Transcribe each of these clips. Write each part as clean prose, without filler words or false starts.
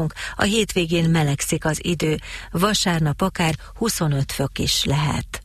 számítunk, a hétvégén melegszik az idő, vasárnap akár 25 fok is lehet.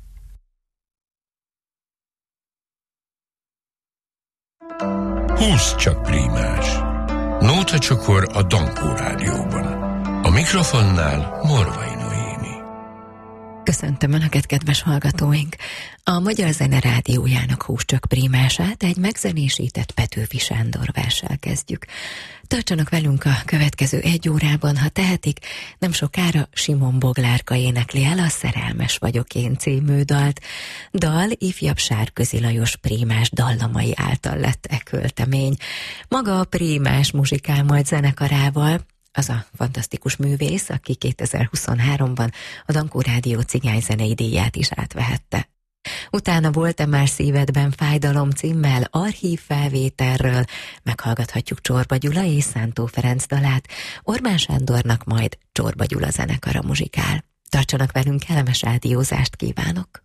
Húsz csak prímás. Nótacsokor a Dankó Rádióban. A mikrofonnál Morvai Noémi. Köszöntöm Önöket, kedves hallgatóink! A Magyar Zene Rádiójának Húsz csak prímását egy megzenésített Petőfi Sándor verssel kezdjük. Tartsanak velünk a következő 1 órában, ha tehetik, nem sokára Simon Boglárka énekli el a Szerelmes vagyok én című dalt. Dal ifjabb Sárközi Lajos prímás dallamai által lett költemény. Maga a prímás muzsikál majd zenekarával, az a fantasztikus művész, aki 2023-ban a Dankó Rádió cigányzenei díját is átvehette. Utána Volt-e már szívedben fájdalom címmel archív felvételről meghallgathatjuk Csorba Gyula és Szántó Ferenc dalát, Orbán Sándornak majd Csorba Gyula zenekara muzsikál. Tartsanak velünk, kellemes rádiózást kívánok!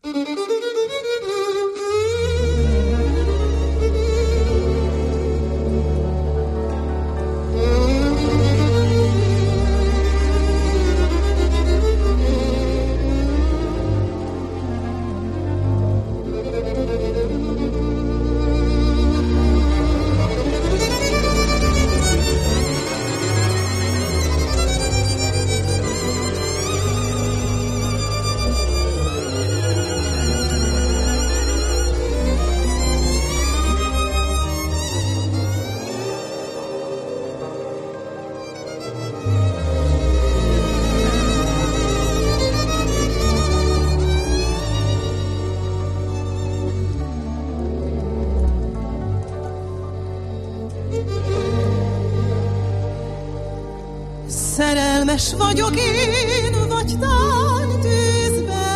Szerelmes vagyok én, vagy tán tűzbe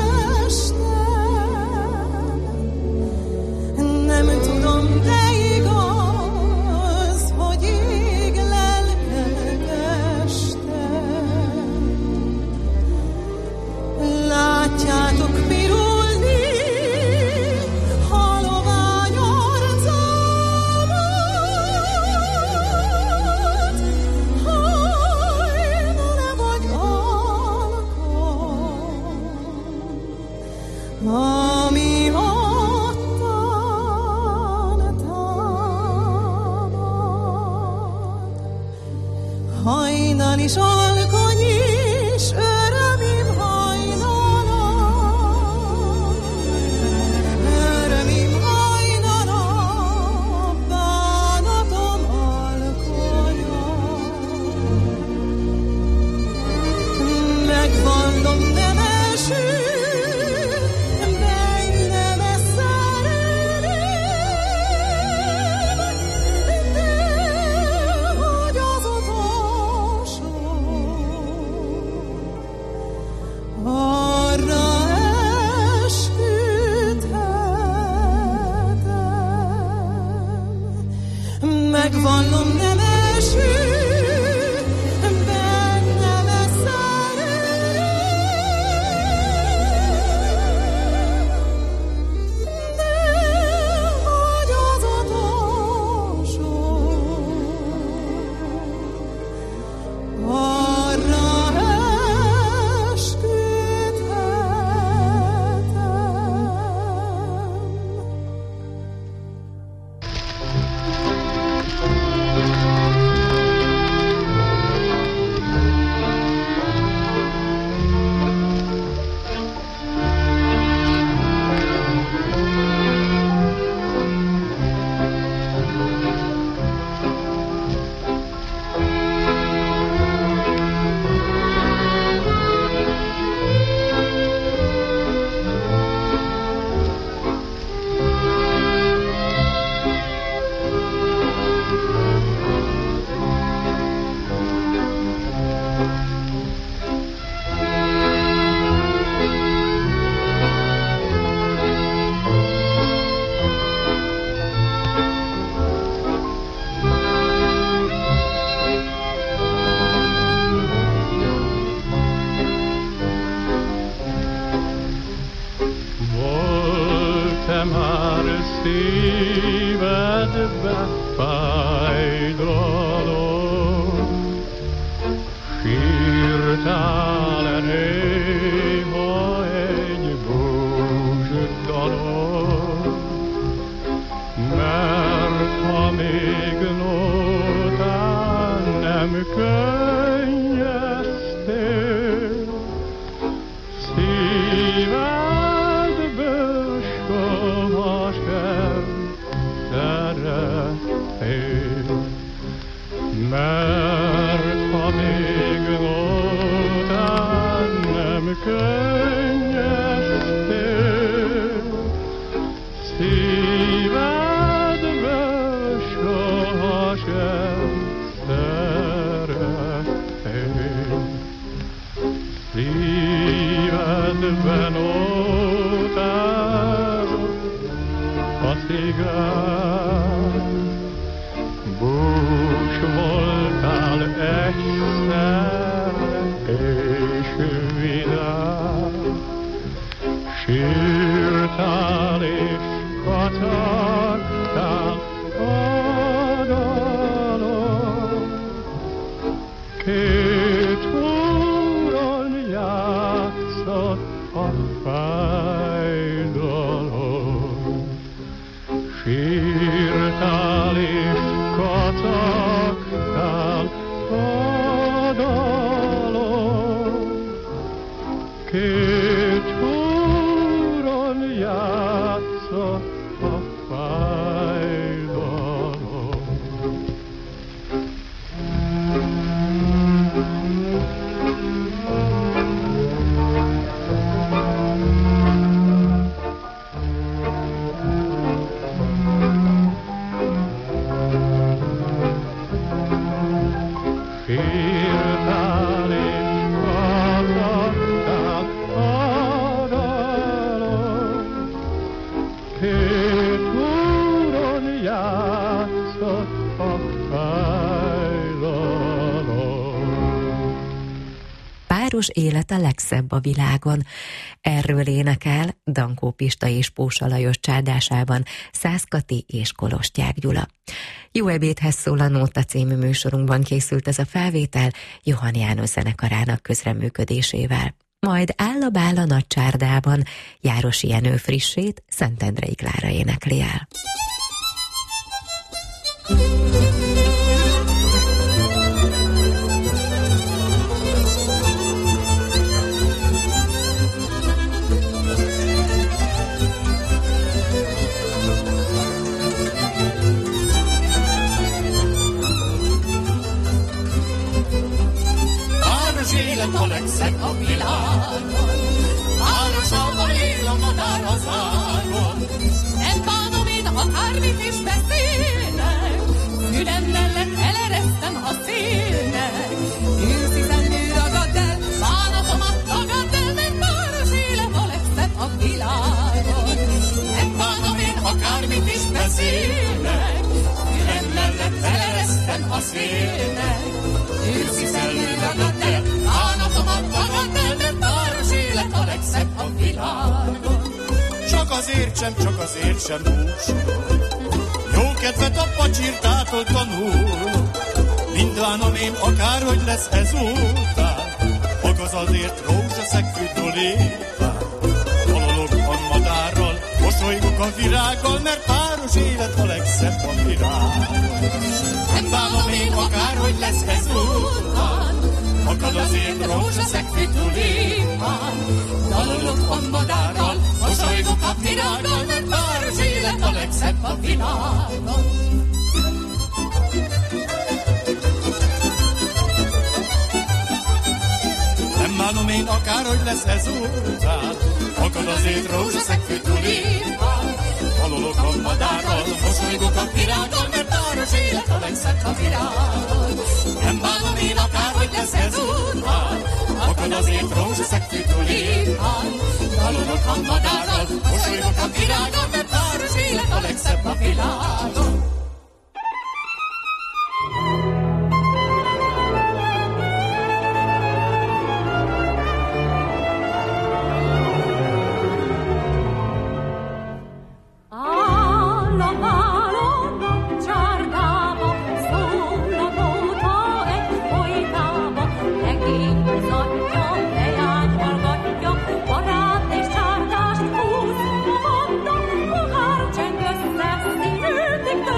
estem. Nem tudom, de igaz, hogy ég lelkek estem. Látjátok pirulni halovány arcomat. Hajnal vagy alkon, ami ottan támad. Hajnal is alkony is örömim hajnala. Örömim hajnala, bánatom alkonya. Megvallom, nem eső, bennem ez szerelem, de hogy az utolsó, arra esküdhetem. Megvallom, nem eső, bennem ez szerelem, de hogy az utolsó, arra szívedbe fájdalom, nem könnyeztél, szívedből sohasem szerettél. Mert ha még után nem könnyeztél, szívedből sohasem szerettél. Szívedben után a cigány, bús voltál egyszer és vidám, sírtál és kacagtál a dalon. Két úron játszott a fájdalom, sírtál és kacagtál a dalon. Két úron játszott a fájdalom. Sírtál és kacagtál a dalon, két úron játszott a fájdalom. Páros élet a legszebb a világon. Erről énekel Dankó Pista és Pósa Lajos csárdásában Szász Kati és Kolostyák Gyula. Jó ebédhez szól a Nóta című műsorunkban készült ez a felvétel Johann János zenekarának közreműködésével. Majd Áll a bál a nagy csárdában Járosi Jenő frissét Szentendrei Klára énekli el. Élet a legszebb a világon, városában él a madár az ágon. Nem bánom én, akármit is beszélnek, fülem mellett eleresztem a szélnek. Őszi zennő ragad el, bánatomat tagad el, mert város élet a legszebb a világon. Nem bánom én, akármit is beszélnek, fülem mellett eleresztem a szélnek. Őszi zennő ragad el, bánatomat tagad el, mert város élet a legszebb a világon. Csak azért sem búsulok, jó kedvet a pacsirtától tanulok. Mindvánom én akárhogy lesz ezután, magaz azért rózsaszegfű dolépán. Dalolok a madárral, mosolygok a virággal, mert páros élet a legszebb a világon. Nem bánom én akárhogy lesz ezután, magad azért rózsaszegfű tulipán. Dalolok a madárral, mosolygok a virággal, mert város élet a legszebb a világon. Nem bánom én akárhogy lesz ezután, magad azért rózsaszegfű tulipán. Dalolok a madárral, mosolygok a virággal, mert páros élet a legszebb a világon. Nem bánom én akárhogy lesz ezután, magad azért rózsaszegfű tulipán. Dalolok a madárral, mosolygok a virággal, mert páros élet a legszebb a világon. Thank you.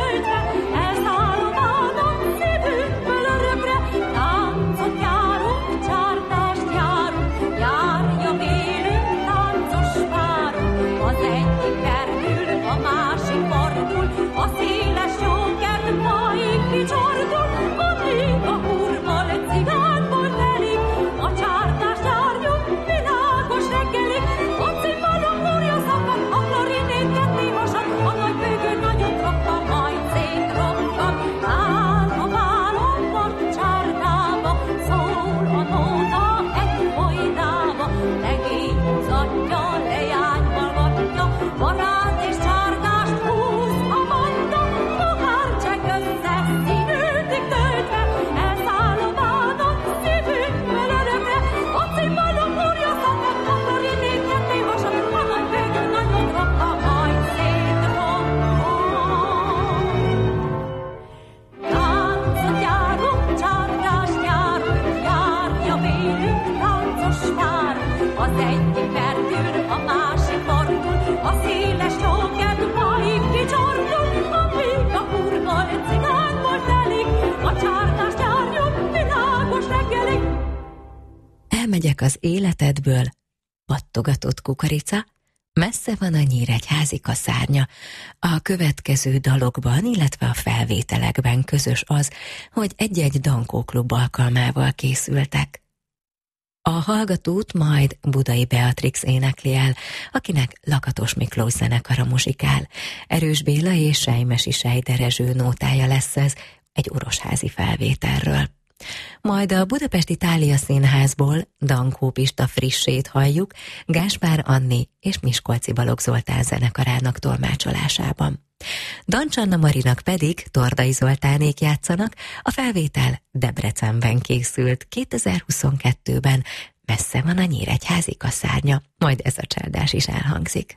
elmegyek az életedből, pattogatott kukorica, messze van a Nyíregyházika szárnya. A következő dalokban, illetve a felvételekben közös az, hogy egy-egy dankóklub alkalmával készültek. A hallgatót majd Budai Beatrix énekli el, akinek Lakatos Miklós zenekara muzsikál. Erős Béla és Sejmesi Sejderezső nótája lesz ez egy orosházi felvételről. Majd a Budapesti Thália Színházból Dankó Pista frissét halljuk Gáspár Anni és Miskolci Balogh Zoltán zenekarának tolmácsolásában. Dancsanna Marinak pedig Tordai Zoltánék játszanak, a felvétel Debrecenben készült 2022-ben, messze van a Nyíregyházika szárnya, majd ez a csárdás is elhangzik.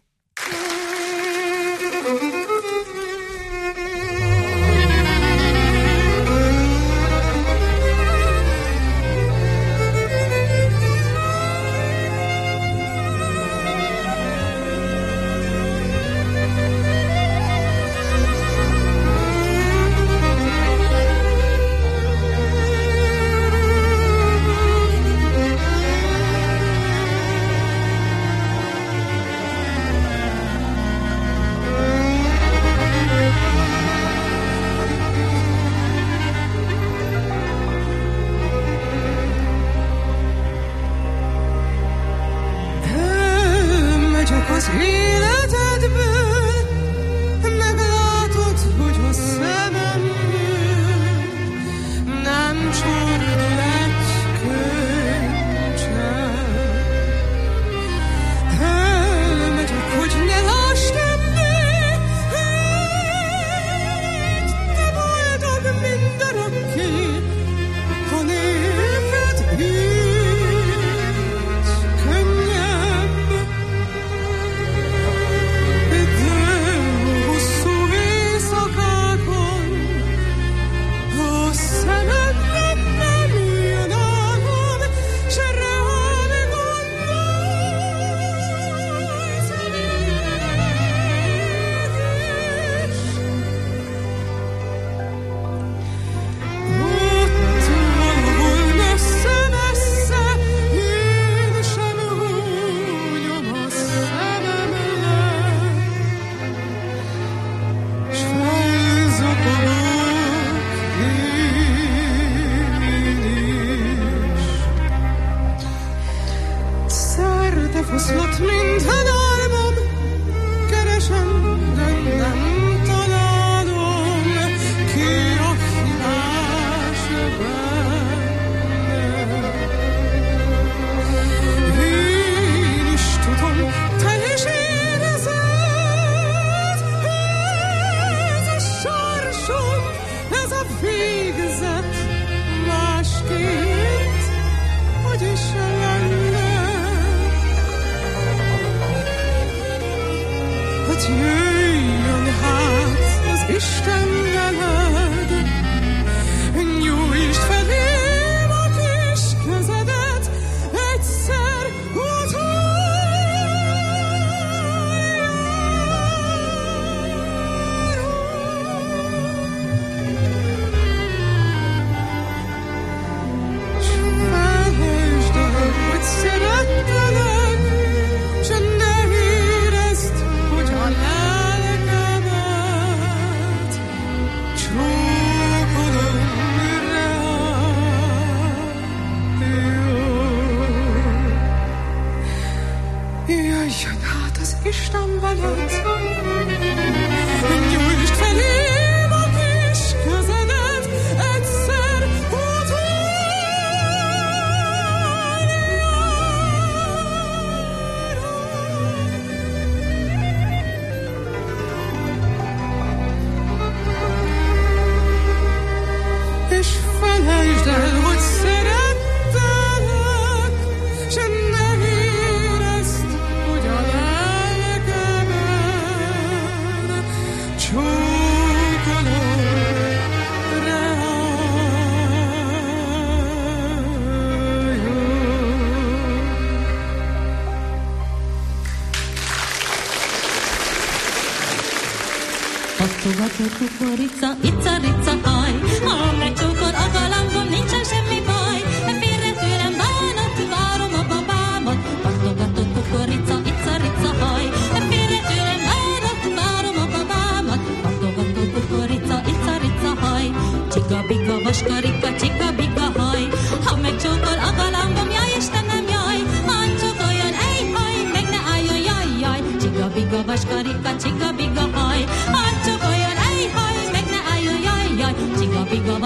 Pattogatott kukorica, ica-rica haj, ha megcsókol a galambom, nincsen semmi baj, félre tőlem bánat, várom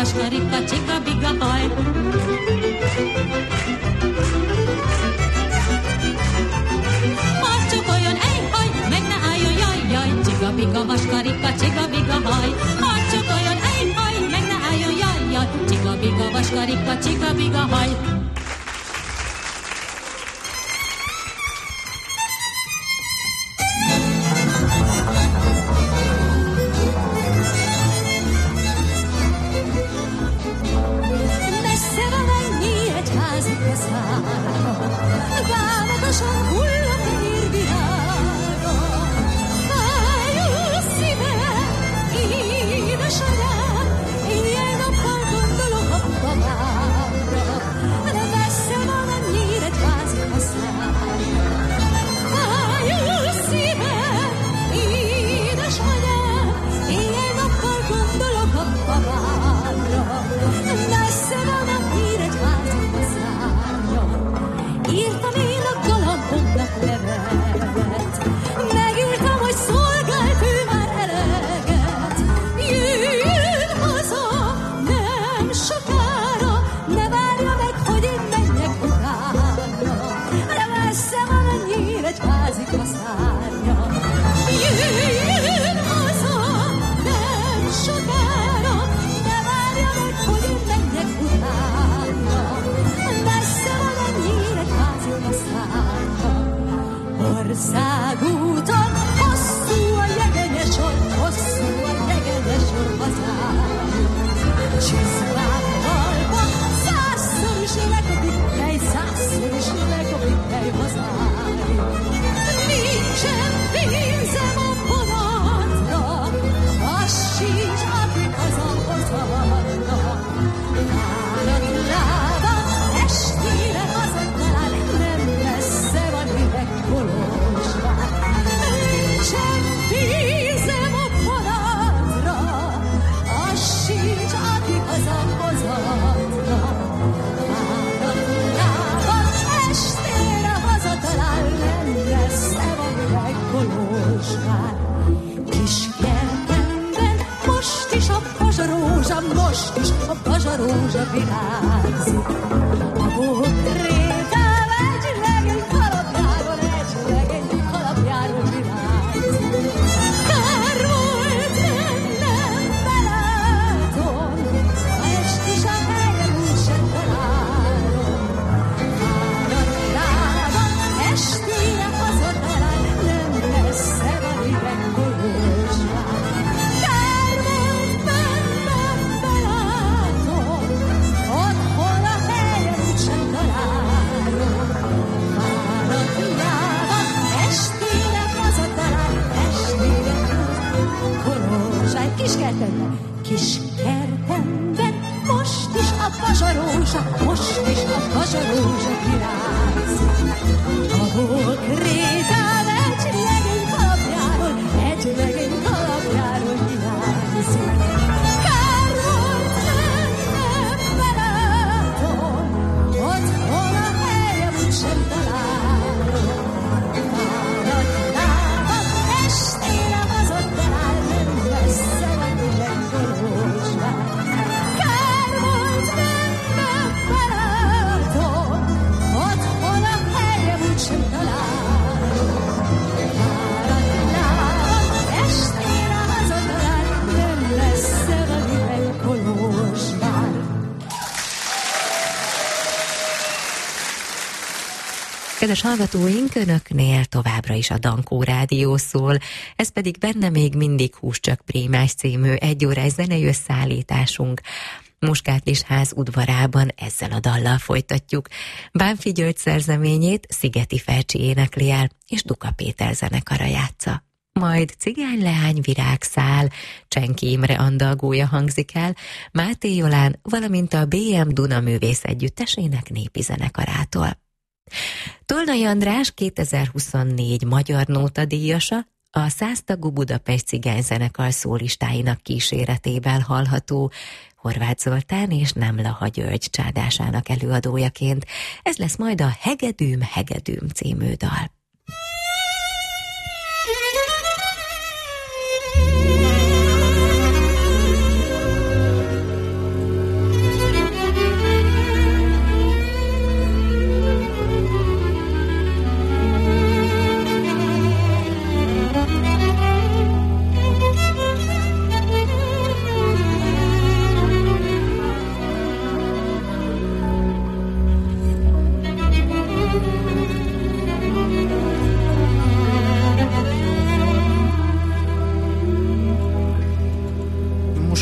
vaskarika, csika-biga haj. Azt csokoljon, haj, meg ne álljon, jaj, csika-biga vaskarika, csika-biga haj. Azt csokoljon, haj, meg ne álljon, jaj, csika-biga vaskarika, csika-biga haj. Kedves hallgatóink, önöknél továbbra is a Dankó Rádió szól, ez pedig benne még mindig Húscsak Prímás című egyórás zenei összeállításunk. Muskátlisház udvarában ezzel a dallal folytatjuk. Bánfi György szerzeményét Szigeti Fercsi énekli el, és Duka Péter zenekara játsza. Majd Cigány leány virágszál, Csenki Imre andalgója hangzik el, Máté Jolán, valamint a BM Duna művész együttesének népi zenekarától. Tolnai András 2024 magyar nótadíjasa, a 100 tagú Budapest cigányzenekar szólistáinak kíséretében hallható, Horváth Zoltán és Nemlaha György csádásának előadójaként. Ez lesz majd a Hegedűm, Hegedűm című dal.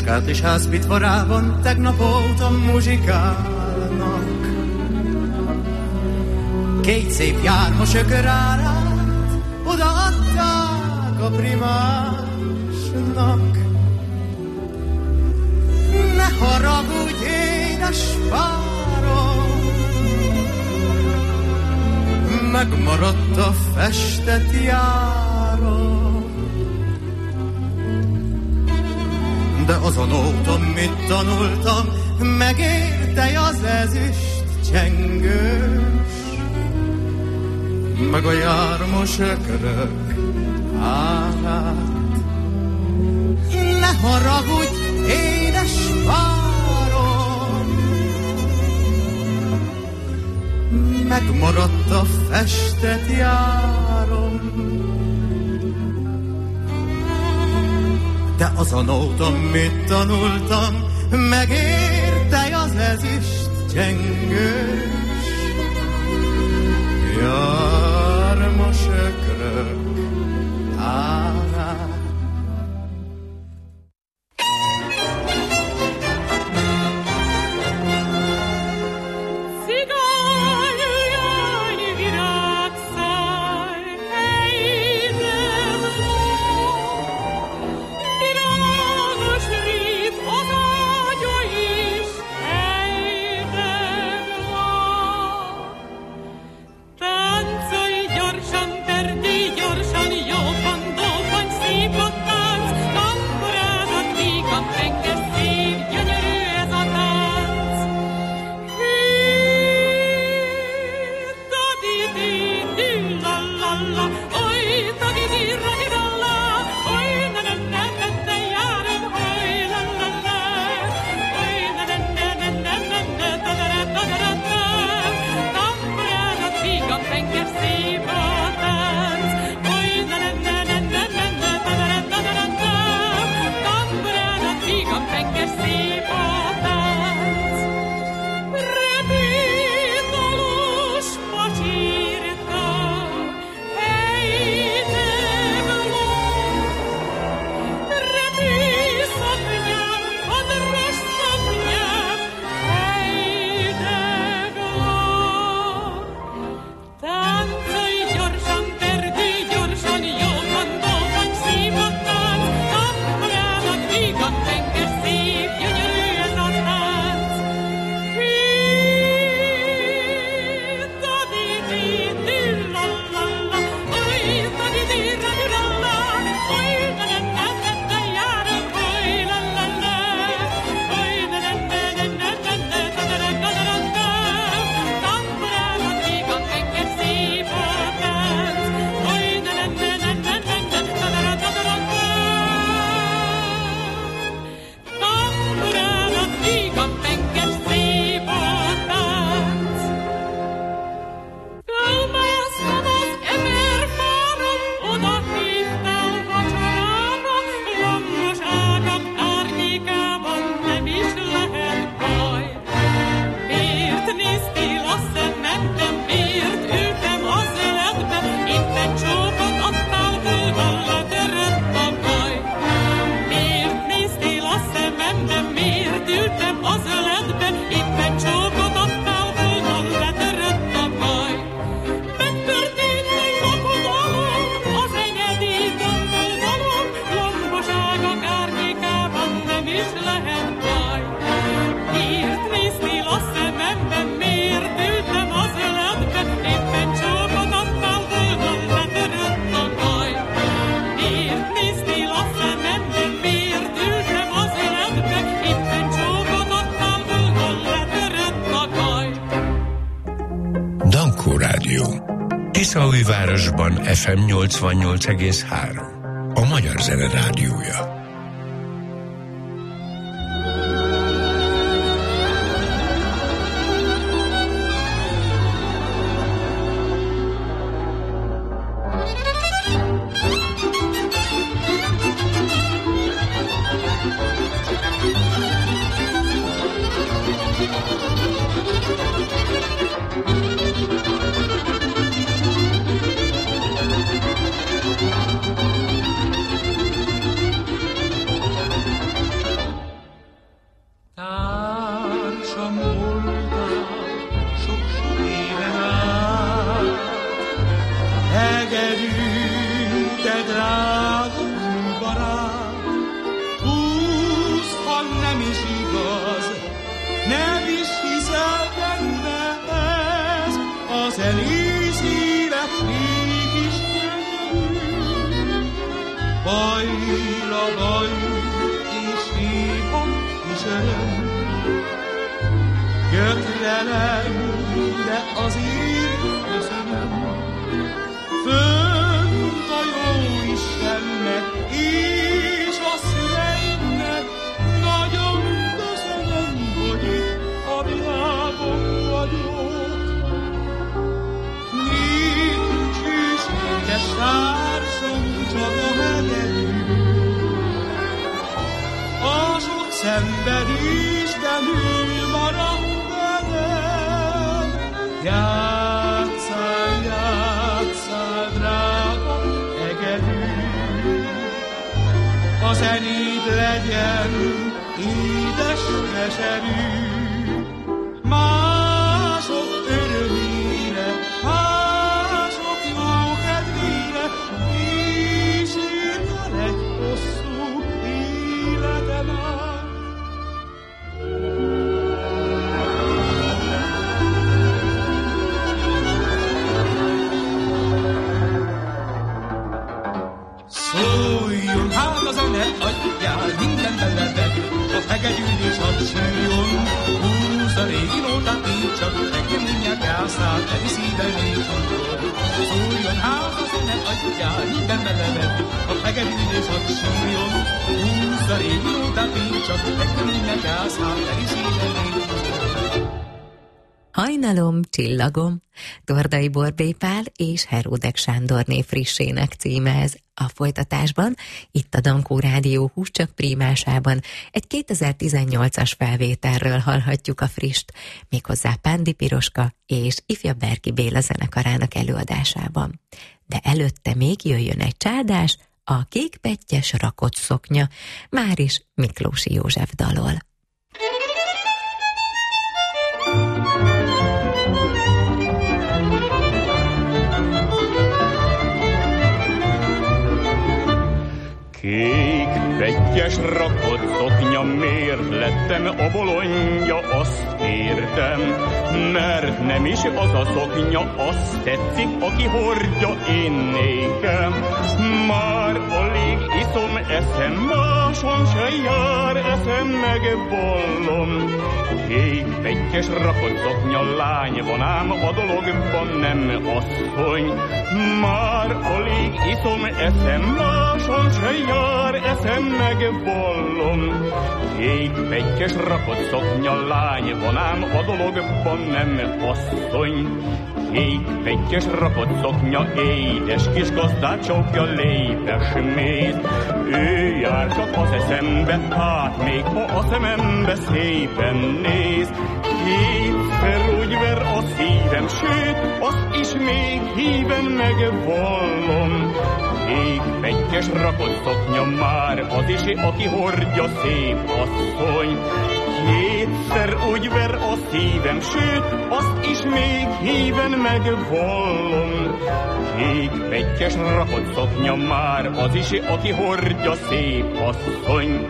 Puskát és házpitvarában tegnap óta muzsikálnak. Két szép jármos ökörárát odaadták a primásnak. Ne haragudj, édes párom, megmaradt a festett járom. De azon óta mit tanultam, megérte az ezüst csengős, meg a jármos ökörök árát. Ne haragudj, édes párom, megmaradt a festett járom. De azonóta mit tanultam, megérte az ezüst csengős, jármos ökrök árát. Tiszaújvárosban FM 88,3. A Magyar Zene Rádiója. szenész élet még is bajra baj és néha is öröm. Gyötrelem, de azért köszönöm fönt a jó Istennek és a szüleimnek. Nagyon köszönöm, hogy itt a világon vagyok. Nincs hűséges társam, csak a hegedű. A sok szenvedésben ő maradt velem. Játsszál, játsszál, drága hegedű. A zenét legyen édes, keserű. Mások örömére, mások jó kedvére, és írjon egy hosszú életem át. Szóljon hát a zene, adjál minden beleved, a hegedűlés hadd sírjon. Húzd a régi nótát, így csak nekem unják elszáll, teli szíven nélkül. Szóljon hát a zene, adjál minden beleved, a hegedűlés hadd sírjon. Húzd a régi nótát, így csak nekem unják elszáll, teli szíven nélkül. Hajnalom, csillagom, Tordai Borbély Pál és Heródek Sándorné frissének címe ez. A folytatásban, itt a Dankó Rádió Húscsök prímásában egy 2018-as felvételről hallhatjuk a frist, méghozzá Pándi Piroska és Ifjabb Berki Béla zenekarának előadásában. De előtte még jöjjön egy csádás, a Kékpettyes rakott szoknya, máris Miklósi József dalol. Kék pettyes rakott szoknya, miért lettem a bolondja, azt értem, mert nem is az a szoknya, azt tetszik, aki hordja, én nékem. Már alig iszom, eszem, máson se jár, eszem, megvallom. Kék pettyes rakott szoknya, lány van ám a dologban, nem asszony. Már alig iszom, eszem, máson se jár, eszem, megvallom. Kék pettyes rakott szoknya, lány van ám a dologban, nem asszony. Kék pettyes rakott szoknya, édes kis gazdát csókja, lépes méz. Ő jár csak az eszembe, hát még ha a szemembe szépen néz. Kétszer úgy ver a szívem, sőt, azt is még híven megvallom. Kék pettyes rakott szoknya, már az is, aki hordja, szép asszony. Kétszer úgy ver a szívem, sőt, azt is még híven megvallom. Kék pettyes rakott szoknya, már az is, aki hordja, szép asszony.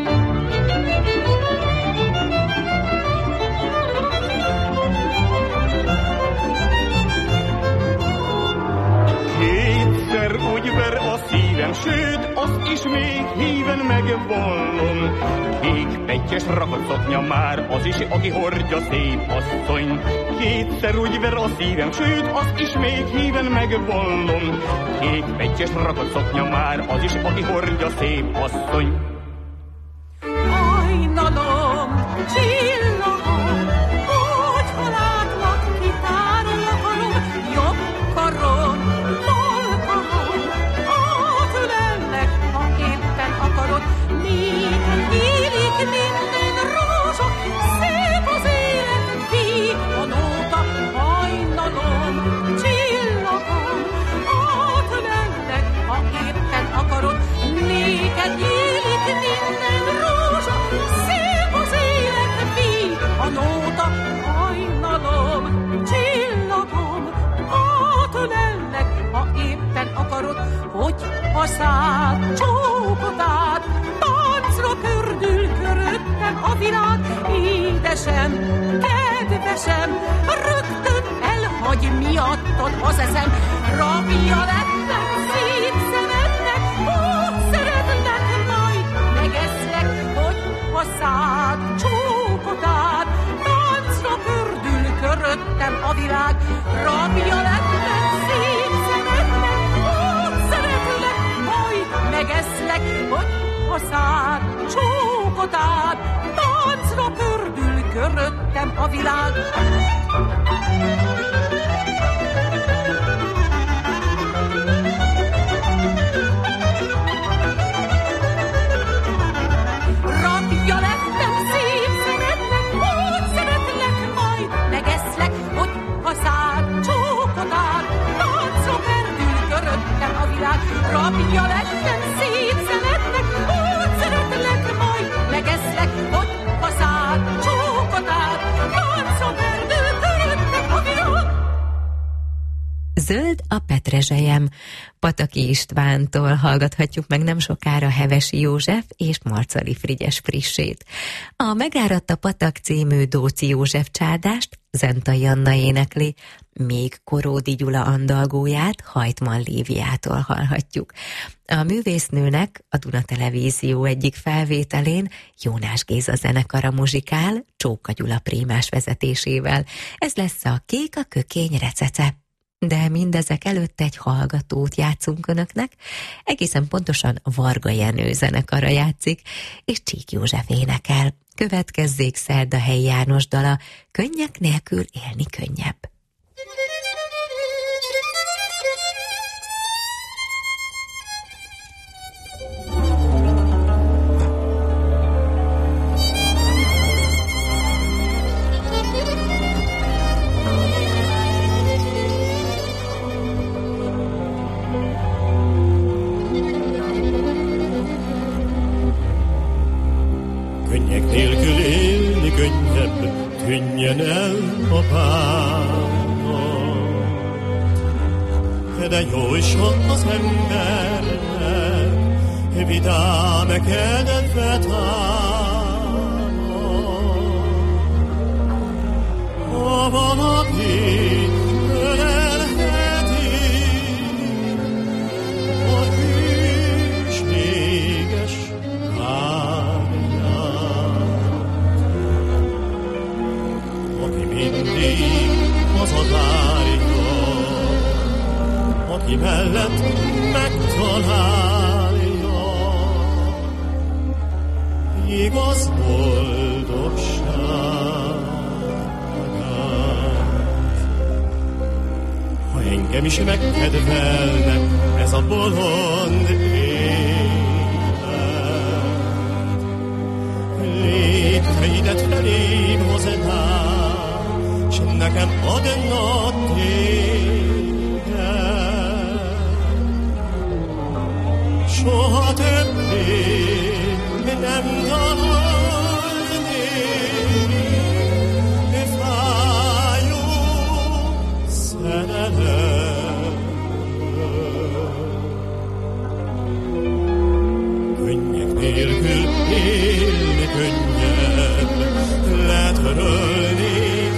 Kétszer úgy ver a szívem, sőt, azt is még híven megvallom. Kék pettyes rakott szoknya, már az is, aki hordja, szép asszony. Kétszer úgy ver a szívem, sőt, azt is még híven megvallom. Kék pettyes rakott szoknya, már az is, aki hordja, szép asszony. Hajnalom, csillagom, hogyha látlak, kitárlak a lom, jobb karom, bal karom, átölellek, ha éppen akarod. Nékem élik minden rózsa, szép az élet, víg a nóta. Hajnalom, csillagom, átölellek, ha éppen akarod. Nékem élik minden rózsa, szép az élet, víg a nóta. Hajnalom, csillagom, átölellek, ha éppen akarod. Hogy a szád csókot át, táncra pördül köröttem a világ. Édesem, kedvesem, rögtön elhagy miattad az eszem, rabja lettem, szép szemednek, szeretlek, majd megeszlek, hogy haszád, csókot ád, táncra pördül köröttem a világ, rabja lettem, szép szemednek, szeretlek, majd megeszlek, hogy haszád, csókot ád, táncra pördül köröttem a világ. Rabja lettem, szép szemednek, úgy szeretlek, majd megeszlek, hogy haszád, csókot ád, táncra pördül köröttem a világ. Rabja lettem, szép szemednek, úgy szeretlek, majd megeszlek, hogy haszád, csókot ád, táncra pördül köröttem a világ. Zöld a petrezselyem. Pataki Istvántól hallgathatjuk meg nem sokára Hevesi József és Marcali Frigyes frissét. A Megáradt a patak című Dóczy József csádást Zentai Anna énekli, még Koródi Gyula andalgóját Hajtman Líviától hallhatjuk. A művésznőnek a Duna Televízió egyik felvételén Jónás Géza zenekara muzsikál Csóka Gyula prímás vezetésével. Ez lesz a Kék a kökény recece. De mindezek előtt egy hallgatót játszunk önöknek, egészen pontosan Varga Jenő zenekara játszik, és Csík József énekel. Következzék Szerdahelyi János dala, Könnyek nélkül élni könnyebb. Tűnjön el a bánat, de jó is ott az embernek, vidám kedve támad. Ha valaki ölelheti a hűséges mindig hazavárja, aki mellett megtalálja igaz boldogságát. Ha engem is megkedvelne ez a bolond élet, lépteidet felém hozedál, s nekem adna téged. Soha többé nem találni fájó szerelem. Könnyek nélkül élni könnyebb, letörölni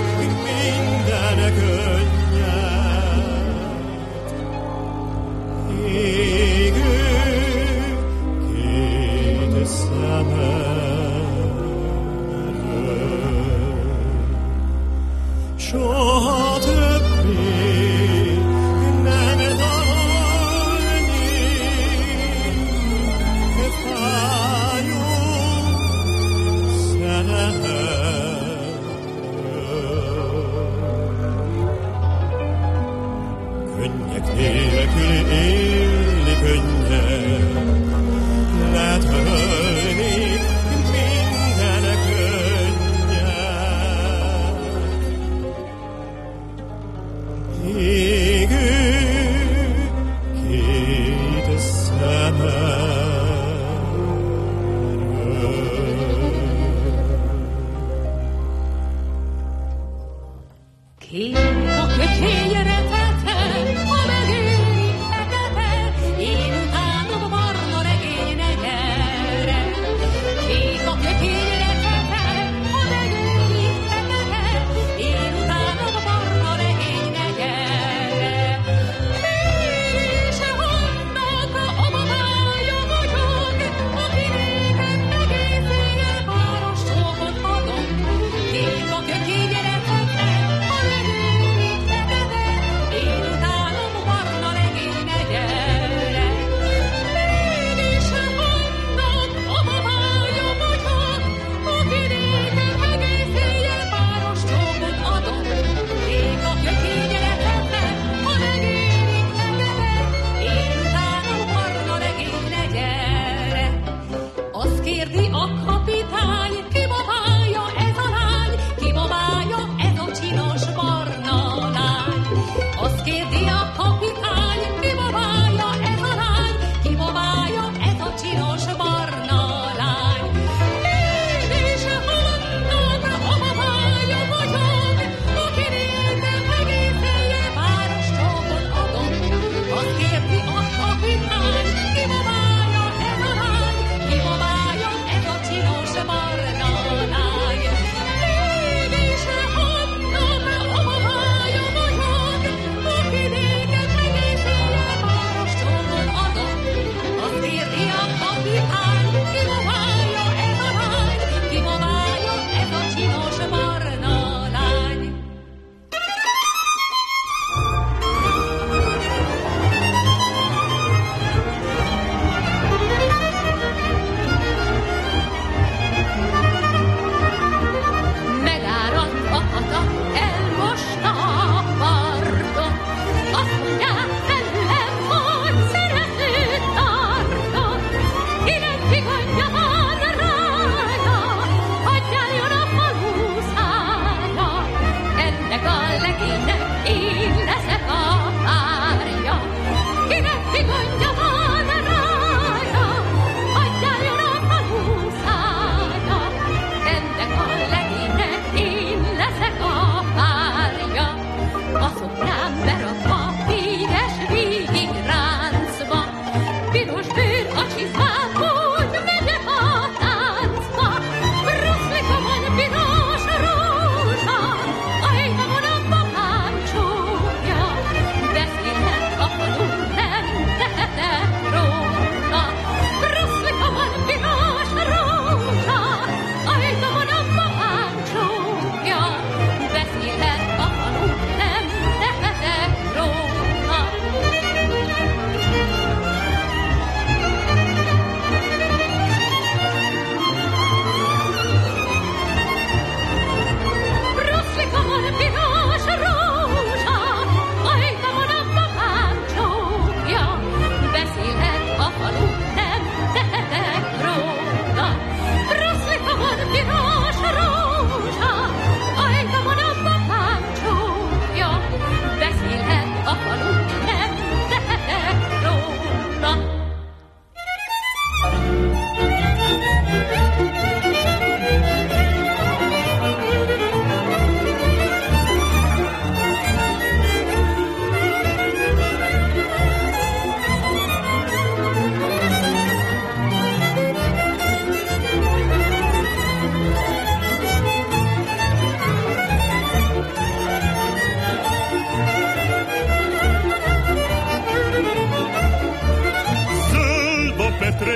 könnyed, égő két szemerről. Soha többé nem dalolni fájó szerelem. Könnyek nélkül élni könnyebb, letörölni minden könnyed. Égő két szemerről. Kék a kökény retete, a megéri fekete, én utánom barna regény negere. Kék a kökény retete, a megéri fekete, én utánom barna regény negere.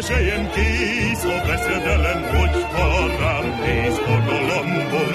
petrezselyem kész a veszedelem, hogyha rám néz a galambom.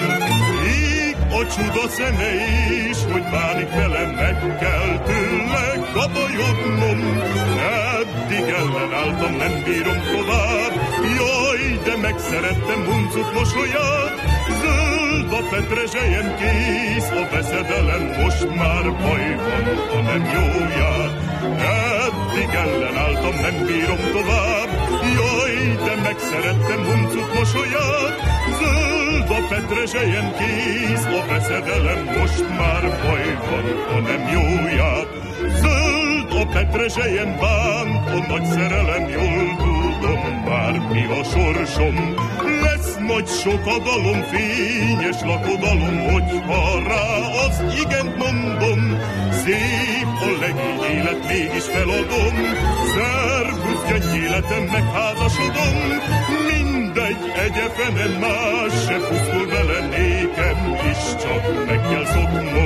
Ég a csuda szeme is, hogy bánik velem, meg kell tőle kabajodnom. Eddig ellenálltam, nem bírom tovább, jaj, de megszerettem Huncut mosolyát. Zöld a petrezselyem kész a veszedelem, most már baj van, ha nem jó jár. Eddig ellenálltam, nem bírom tovább, jaj, de megszerettem Huncut mosolyát. Zöld a petrezselyem kész a veszedelem, most már baj van, ha nem jó jár. Zöld a petrezselyem bánt, a nagy szerelem, jól tudom már mi a sorsom. Lesz majd sokadalom, fényes lakodalom, hogyha rá az igent mondom. Szép a legény élet, mégis feladom, szervusz gyöngyéletem, megházasodom. Mindegy, egyefenem, más se pusztul vele, nékem is csak meg kell szoknom.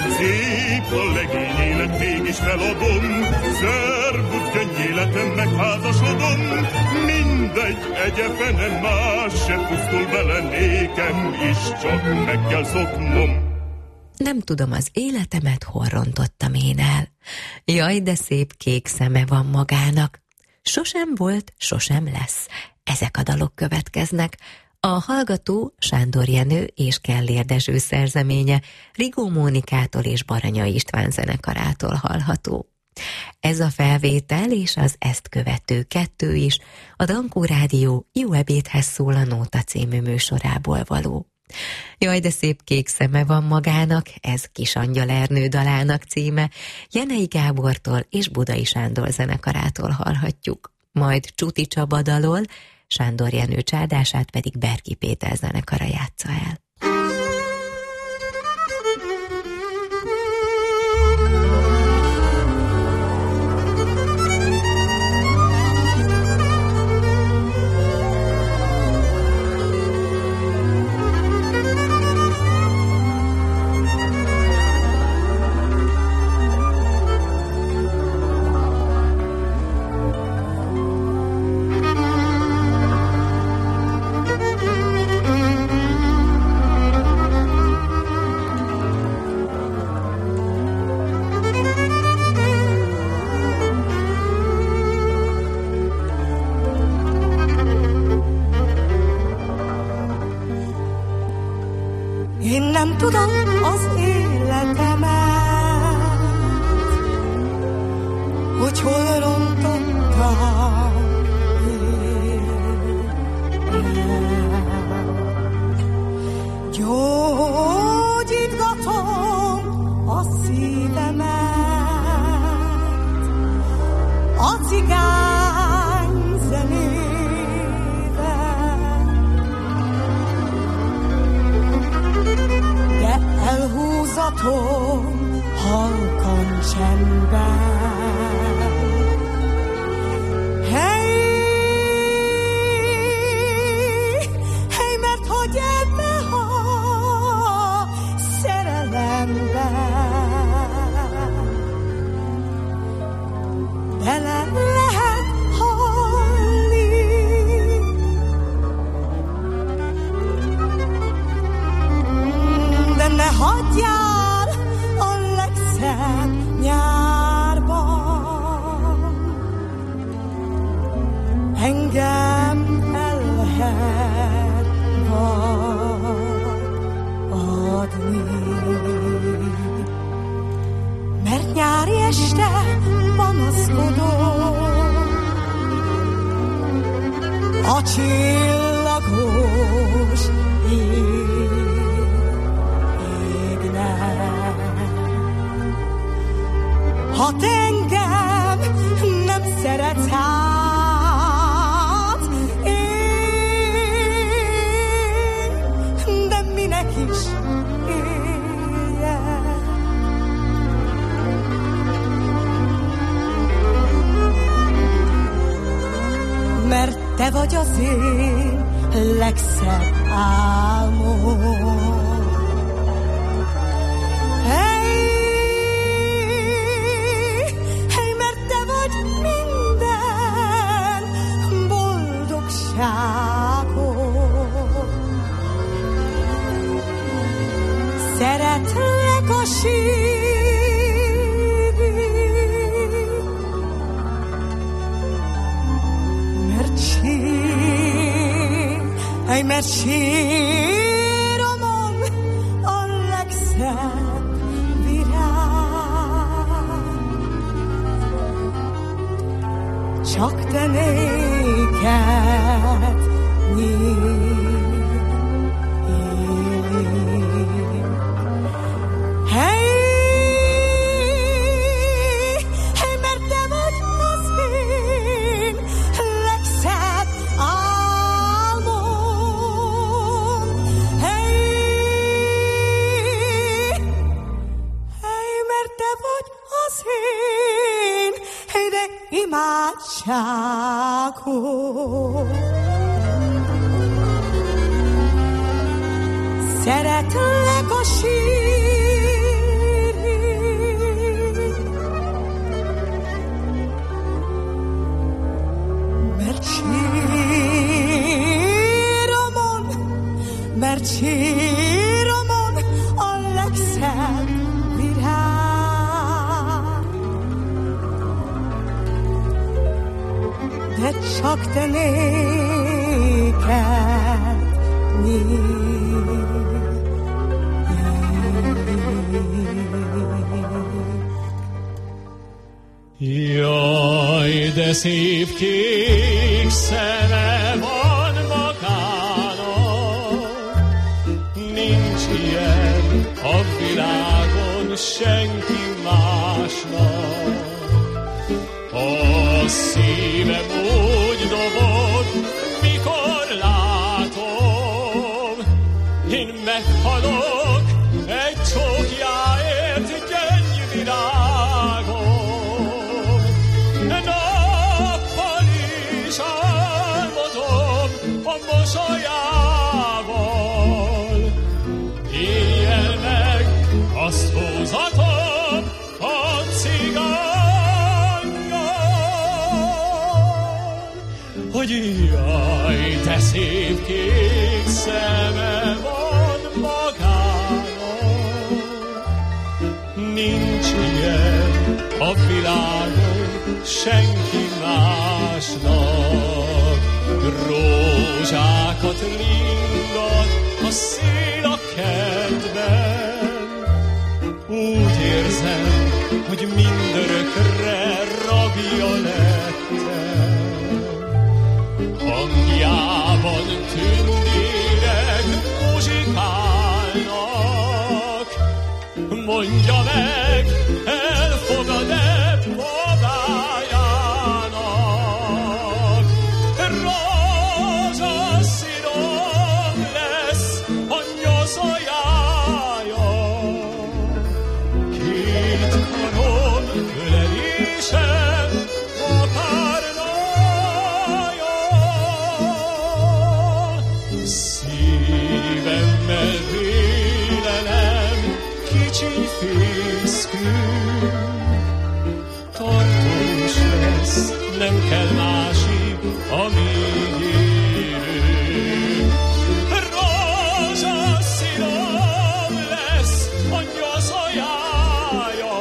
Szép a legény élet, mégis feladom, szervusz gyöngyéletem, megházasodom. Mindegy, egyefenem, más se pusztul vele, nékem is csak meg kell szoknom. Nem tudom, az életemet hol rontottam én el. Jaj, de szép kék szeme van magának. Sosem volt, sosem lesz. Ezek a dalok következnek. A hallgató Sándor Jenő és Kellér Dezső szerzeménye Rigó Mónikától és Baranya István zenekarától hallható. Ez a felvétel és az ezt követő 2 is a Dankó Rádió Jó ebédhez szól a Nóta című műsorából való. Jaj, de szép kék szeme van magának, ez Kis Angyal Ernő dalának címe, Jenei Gábortól és Budai Sándor zenekarától hallhatjuk. Majd Csuti Csaba dalol, Sándor Jenő csárdását pedig Berki Péter zenekara játsza el. Nem tudom az életemet, hogy hol rontottam gyógyítgatom a szívemet a cigány zenével, de elhúzatom halkan csendben. Hey, hey, mert hogy ebbe a szerelemben bele lehet halni, de ne hagyjál a legszebb nyárban, engem el lehet adni. Mert nyári este panaszkodom a csillagos égnek. Ha te engem nem szeretsz, hát én, de minek is éljek. Mert te vagy az én legszebb álmom. Hey, hey, mert te vagy minden mert síromon a legszebb virág. Csak te néked mert te vagy az én legszebb álmom. Mert te vagy az én, de imádságom. Szeretlek a sírig, mert síromon a legszebb virág. De csak te néked Jaj, de szép kék szeme van magának, nincs ilyen a világon senki másnak. A szívem úgy dobog, mikor látom, én meghalok egy csókjáért gyöngyvirágom. Nappal is álmodom a mosolyával, éjjel meg azt húzatom a cigánnyal, hogy jaj, de szép kék szeme van magának, nincs ilyen a világon senki másnak. Rózsákat lingat a szél a kertben, úgy érzem, hogy mindörökre rabja lettem. Hangjában tündérek muzsikálnak, mondja meg, elfogad-e babájának. Rózsaszínom lesz a nyoszójája, két karom ölelésem a párnája. Szívemmel vélelem kicsi fészkű, tartós lesz, nem kell másik, amíg élünk. Rózsaszínom lesz a nyoszójája,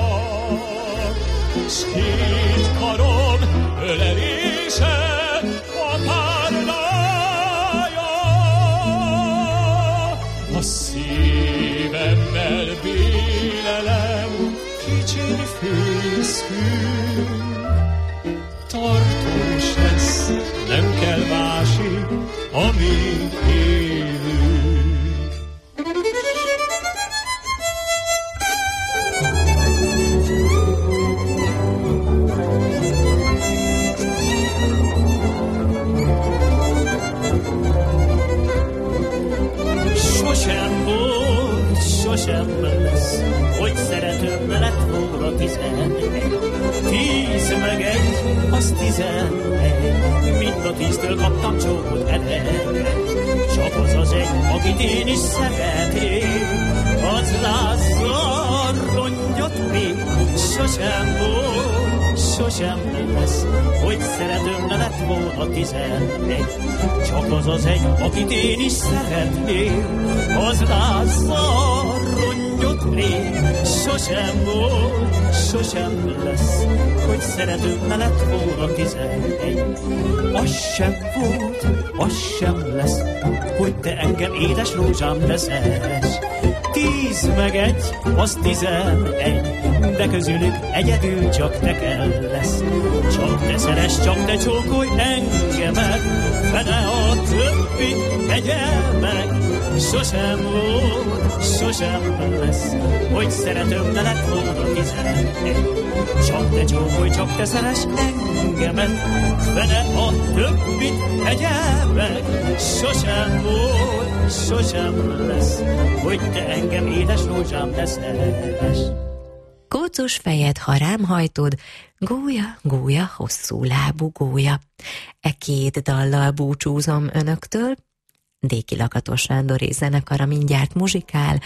s két karom ölelése a párnája. A szívemmel vélelem kicsi fészkű, tartós lesz, nem kell másik, amíg élünk. Sosem volt, sosem lesz, hogy szeretőm lett volna 11. 10 meg 1, az 11. Mind a 10-től kaptam csókot edegre. Csak az az egy, akit én is szeretnék, az Lázár rongyot még. Sosem volt, sosem lesz, hogy szeretőm lett volna 11. Csak az az egy, akit én is szeretnék, az Lázár rongyot rég sosem volt, sosem lesz, hogy szeretőm ne lett volna 11. Az sem volt, az sem lesz, hogy te engem édes rózsám veszel. 10 meg 1, az 11, de közülük egyedül csak te kell lesz. Csak te szeress, csak te csókolj engemet, fene a többi tegye meg. Sosem volt, sosem lesz, hogy szeretőm ne lett volna 11. Csak te csókolj, csak te szeress engemet, fene a többit tegye meg. Sosem volt, sosem lesz, hogy te engem édes rózsám leszes. Kócos fejed, ha rám hajtod, gólya, gólya, hosszú lábú gólya. E 2 dallal búcsúzom önöktől. Déki Lakatos Sándori zenekara mindjárt muzsikál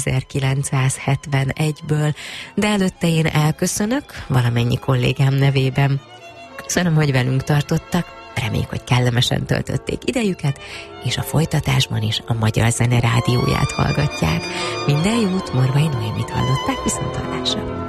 1971-ből, de előtte én elköszönök valamennyi kollégám nevében. Köszönöm, hogy velünk tartottak, reméljük, hogy kellemesen töltötték idejüket, és a folytatásban is a Magyar Zene Rádióját hallgatják. Minden jót, Morvai Noémit hallották, viszonthallásra!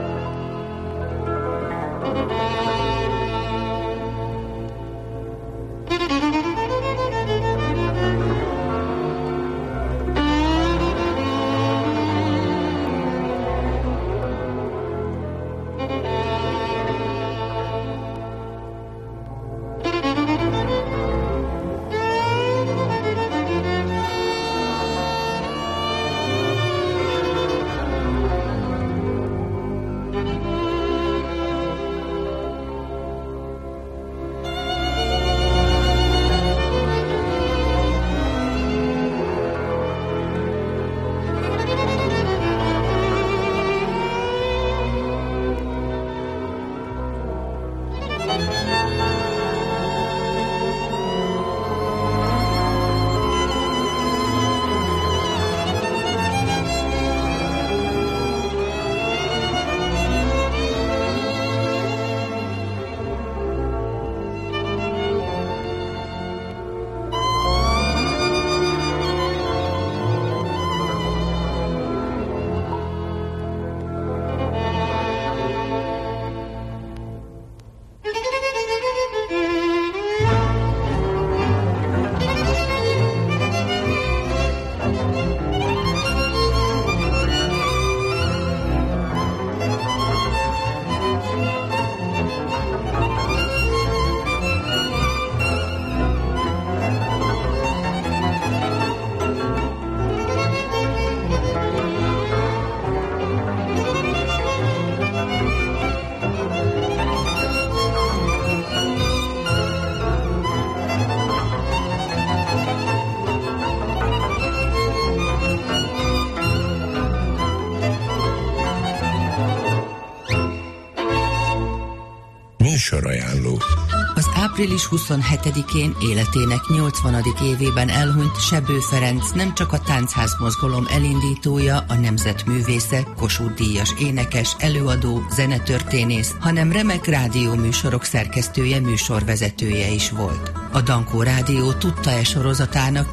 Műsorajánló. Az április 27-én életének 80. évében elhunyt Sebő Ferenc nem csak a táncház mozgalom elindítója, a nemzetművésze, Kossuth-díjas énekes, előadó, zenetörténész, hanem remek rádióműsorok szerkesztője, műsorvezetője is volt. A Dankó Rádió Tudta-e sorozatának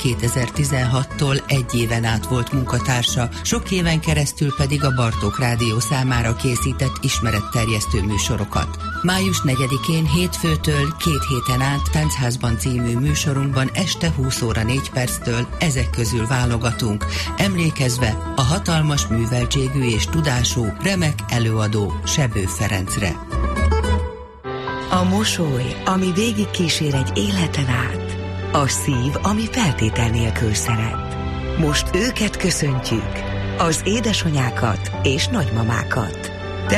2016-tól 1 éven át volt munkatársa, sok éven keresztül pedig a Bartók Rádió számára készített ismeretterjesztő műsorokat. Május 4-én hétfőtől 2 héten át Táncházban című műsorunkban este 20 óra 4 perctől ezek közül válogatunk, emlékezve a hatalmas műveltségű és tudású, remek előadó Sebő Ferencre. A mosoly, ami végig kísér egy életen át. A szív, ami feltétel nélkül szeret. Most őket köszöntjük, az édesanyákat és nagymamákat.